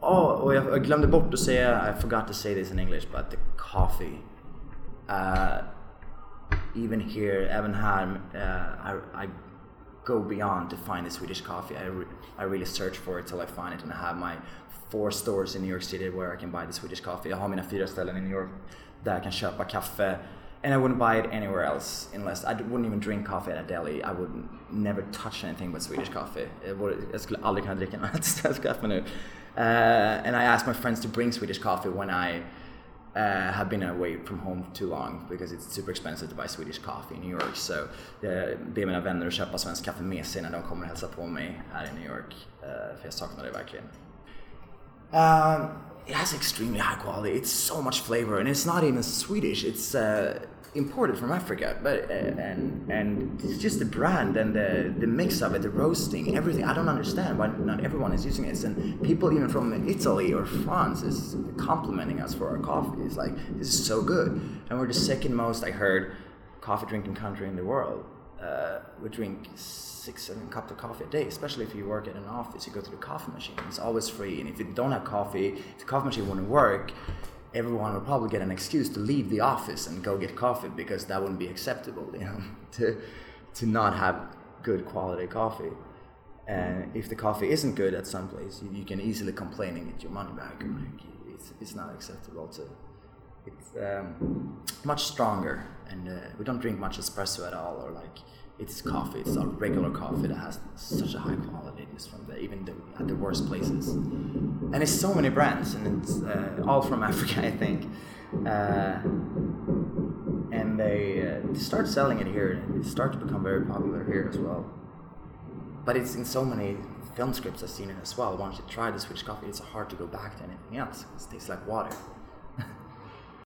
och jag glömde bort att säga, I forgot to say this in English, but the coffee. Even here, även här, I go beyond to find the Swedish coffee. I really search for it till I find it, and I have my 4 stores in New York City where I can buy the Swedish coffee. Jag har mina 4 ställen i New York där jag kan köpa kaffe. And I wouldn't buy it anywhere else unless I wouldn't even drink coffee at a deli. I would never touch anything but Swedish coffee. Jag skulle aldrig kunna dricka något svenskt kaffe nu. And I asked my friends to bring Swedish coffee when I have been away from home too long because it's super expensive to buy Swedish coffee in New York. So ber mina vänner att köpa svensk kaffe med sig när de kommer och hälsa på mig här i New York. För jag saknar det verkligen. It has extremely high quality. It's so much flavor, and it's not even Swedish. It's imported from Africa, but and it's just the brand and the mix of it, the roasting, everything. I don't understand why not everyone is using this, and people even from Italy or France is complimenting us for our coffee. It's like, this is so good, and we're the second most, I heard, coffee drinking country in the world. We drink 6-7 cups of coffee a day, especially if you work at an office. You go to the coffee machine, it's always free, and if you don't have coffee, if the coffee machine wouldn't work, everyone would probably get an excuse to leave the office and go get coffee, because that wouldn't be acceptable, you know, to not have good quality coffee. And if the coffee isn't good at some place, you can easily complain and get your money back. Like, it's not acceptable to. It's much stronger, and we don't drink much espresso at all, or like, it's coffee. It's a regular coffee that has such a high quality, just from at the worst places. And it's so many brands, and it's all from Africa, I think. And they start selling it here, and it starts to become very popular here as well. But it's in so many film scripts I've seen it as well. Once you try the Swedish coffee, it's hard to go back to anything else. It tastes like water.